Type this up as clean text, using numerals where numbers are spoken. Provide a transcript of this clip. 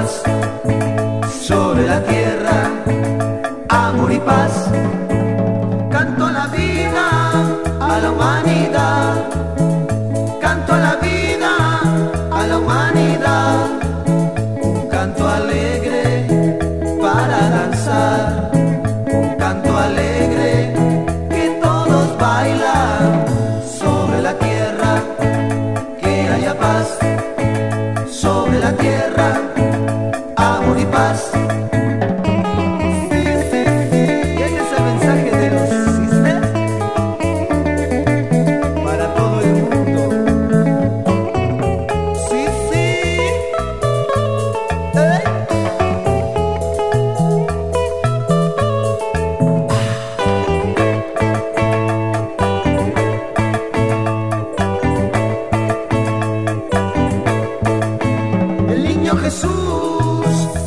paz sobre la tierra, amor y paz. Canto a la vida, a la humanidad, canto a la vida, a la humanidad, un canto alegre para danzar, un canto alegre que todos bailan sobre la tierra, que haya paz sobre la tierra, amor y paz. Jesús